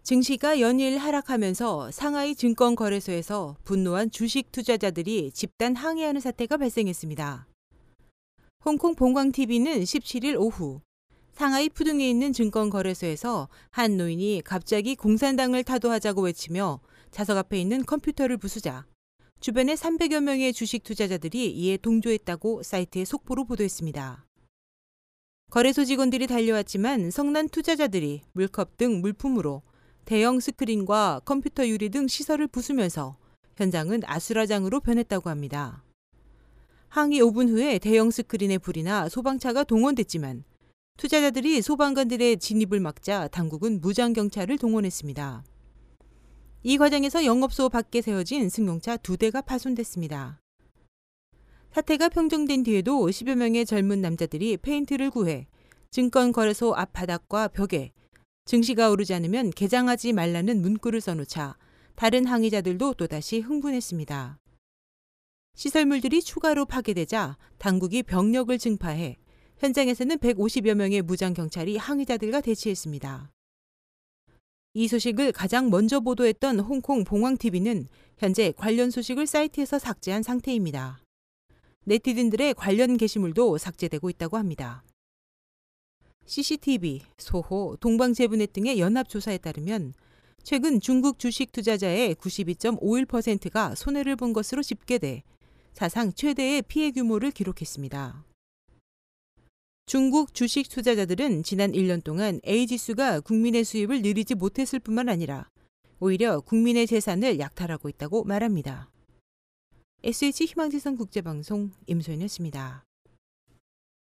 증시가 연일 하락하면서 상하이 증권거래소에서 분노한 주식 투자자들이 집단 항의하는 사태가 발생했습니다. 홍콩 봉광TV는 17일 오후 상하이 푸둥에 있는 증권거래소에서 한 노인이 갑자기 공산당을 타도하자고 외치며 좌석 앞에 있는 컴퓨터를 부수자 주변의 300여 명의 주식 투자자들이 이에 동조했다고 사이트의 속보로 보도했습니다. 거래소 직원들이 달려왔지만 성난 투자자들이 물컵 등 물품으로 대형 스크린과 컴퓨터 유리 등 시설을 부수면서 현장은 아수라장으로 변했다고 합니다. 항의 5분 후에 대형 스크린에 불이 나 소방차가 동원됐지만 투자자들이 소방관들의 진입을 막자 당국은 무장경찰을 동원했습니다. 이 과정에서 영업소 밖에 세워진 승용차 2대가 파손됐습니다. 사태가 평정된 뒤에도 10여 명의 젊은 남자들이 페인트를 구해 증권거래소 앞 바닥과 벽에 증시가 오르지 않으면 개장하지 말라는 문구를 써놓자 다른 항의자들도 또다시 흥분했습니다. 시설물들이 추가로 파괴되자 당국이 병력을 증파해 현장에서는 150여 명의 무장경찰이 항의자들과 대치했습니다. 이 소식을 가장 먼저 보도했던 홍콩 봉황TV는 현재 관련 소식을 사이트에서 삭제한 상태입니다. 네티즌들의 관련 게시물도 삭제되고 있다고 합니다. CCTV, 소호, 동방제분해 등의 연합조사에 따르면 최근 중국 주식 투자자의 92.51%가 손해를 본 것으로 집계돼 사상 최대의 피해 규모를 기록했습니다. 중국 주식 투자자들은 지난 1년 동안 A지수가 국민의 수입을 늘리지 못했을 뿐만 아니라 오히려 국민의 재산을 약탈하고 있다고 말합니다. SH 희망지성 국제방송 임소연이었습니다.